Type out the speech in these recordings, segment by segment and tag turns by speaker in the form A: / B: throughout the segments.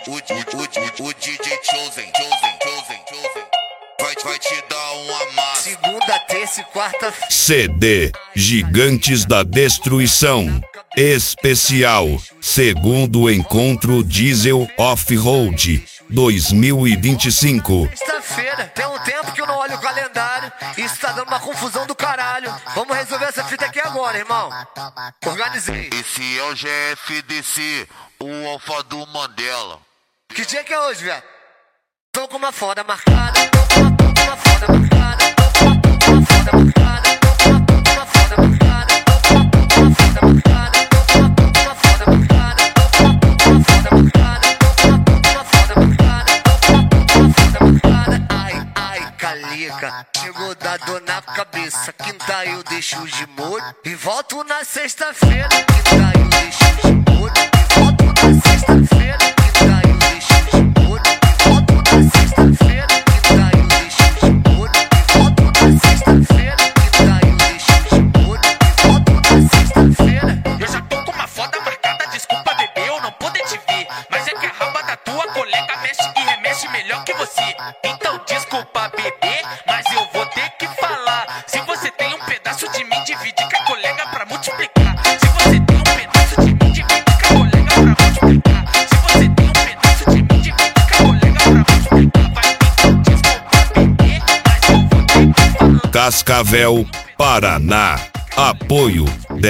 A: O DJ Chosen vai te dar um amasso.
B: Segunda, terça e quarta-feira.
C: CD Gigantes da Destruição Especial Segundo Encontro Diesel Off-Road 2025.
B: Sexta-feira, tem um tempo que eu não olho o calendário. Isso tá dando uma confusão do caralho. Vamos resolver essa fita aqui agora, irmão. Organizei.
A: Esse é o GFDC, o Alfa do Mandela.
B: Que dia que é hoje, velho? Tô com uma foda marcada. Tô com uma foda marcada. Tô com uma foda marcada. Tô com uma foda marcada. Tô com uma foda marcada. Tô com uma foda marcada. Tô com uma foda marcada. Tô com uma foda marcada. Tô com uma foda marcada. Ai, ai, calica. Chegou da dor na cabeça. Quinta eu deixo de molho e volto na sexta-feira. Quinta eu deixo de molho e volto na sexta-feira. Quinta eu deixo de molho e volto na sexta-feira. Quinta eu deixo de molho e volto na sexta-feira. Quinta eu deixo de molho e volto na sexta-feira.
D: Eu já tô com uma foda marcada, desculpa bebê, eu não poder te ver. Mas é que a raba da tua colega mexe e remexe melhor que você. Então desculpa bebê, mas eu vou ter que falar. Se você tem um pedaço de mim, divide com a colega pra multiplicar. Se você tem um pedaço de mim, divide com a colega pra multiplicar. Se você tem um pedaço de mim, divide com a colega pra multiplicar. Vai, então desculpa bebê, mas eu vou ter que falar.
C: Cascavel, Paraná. Apoio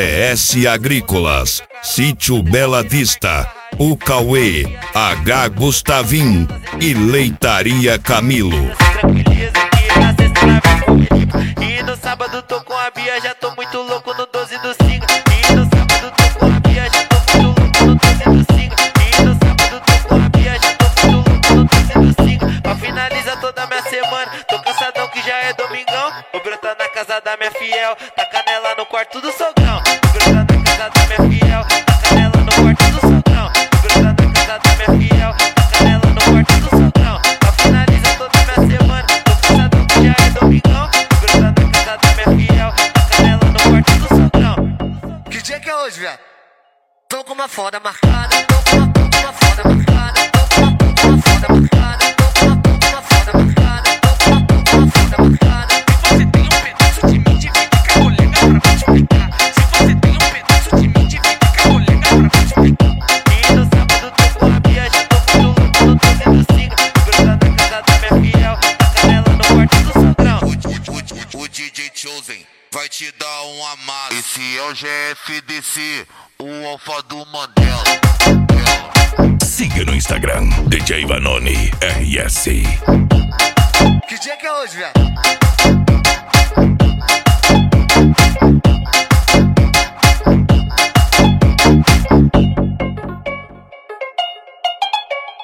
C: DS Agrícolas, Sítio Bela Vista, O Cauê, H Gustavim e Leitaria Camilo.
E: Tranquiliza que na sexta nós vai comigo. E no sábado tô com a Bia, já tô muito louco no 12 do 5. E no sábado tô com a Bia, já tô muito louco no 12 do 5. E no sábado tô com a Bia, já tô muito louco no 12 do 5. Pra finalizar toda a minha semana, tô cansadão que já é domingão. Vou brotar na casa da minha fiel, tá canela no quarto do sogrão. Vou brotar na casa da minha fiel, tá canela no quarto do sogrão. Vou brotar na casa da minha fiel, tá canela no quarto do sogrão. Pra finalizar toda a minha semana, tô cansadão que já é domingão. Vou brotar na casa da minha fiel, tá canela no quarto do sogrão.
B: Que dia que é hoje, velho? Tô com uma foda marcada. Tô com uma foda marcada. Tô com uma foda marcada. Tô com uma foda marcada. Tô com uma foda marcada.
D: Se você tem um pedaço de mim, divide com a colega pra multiplicar. Se você tem um pedaço de mim, divide com a colega pra multiplicar.
E: E no sábado tô com a Bia, já tô muito louco no 12 do 5. Vou brotar na casa da minha fiel, tá canela no quarto do sogrão.
A: O DJ Chosen vai te dar um amasso. Esse é o GFDC, o Alfa do Mandela.
C: Siga no Instagram, DJ Vanoni RS.
B: Que dia que é hoje, velho?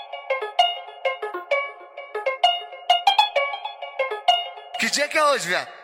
B: Que dia que é hoje, velho?